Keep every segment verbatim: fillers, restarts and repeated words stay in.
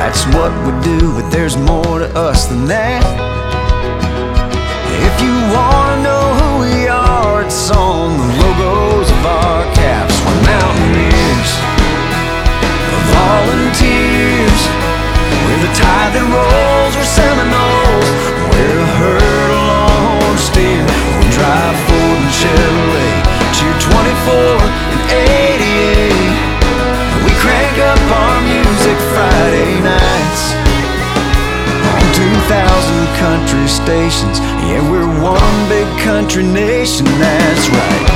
That's what we do, but there's more to us than that. If you wanna know who we are, it's on the logos of our caps. We're mountaineers, volunteers. We're the tide that rolls, we're Seminoles. We're a herd of longhorn steer. We drive Ford and Chevrolet, cheer twenty-four and eighty-eight. We crank up our music Friday nights on two thousand country stations. Yeah, we're one big country nation, that's right.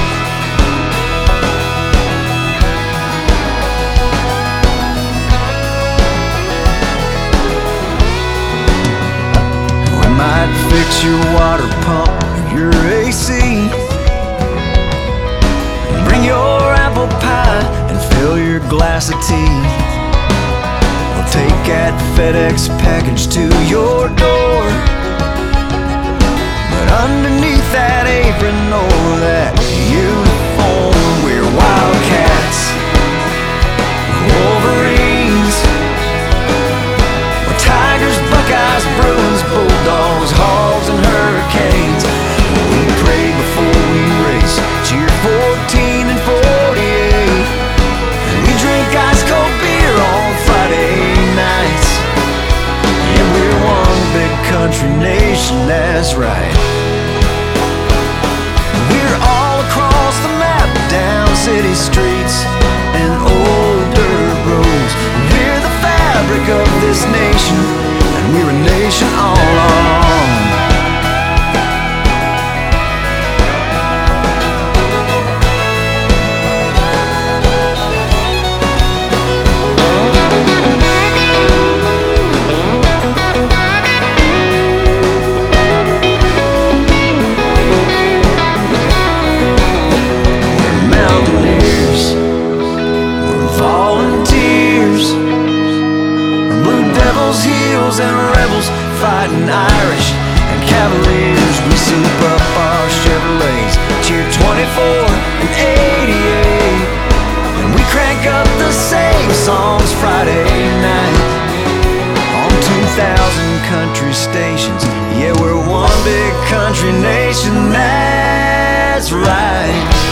We might fix your water pump or your A C, bring your apple pie and fill your glass of tea. We'll take that FedEx package to your door, but underneath that apron or that uniform, we're wildcats, wolverines. We're tigers, buckeyes, bruins, bulldogs, hogs, and hurricanes. We pray before we race, cheer fourteen and forty-eight, and we drink ice cold beer on Friday nights. Yeah, we're one big country nation, that's right. We're all across the map, down city streets and old dirt roads. We're the fabric of this nation, and we're a nation all our own. And rebels fighting Irish and Cavaliers. We soup up our Chevrolets, cheer twenty-four and eighty-eight, and we crank up the same songs Friday night on two thousand country stations. Yeah, we're one big country nation, that's right.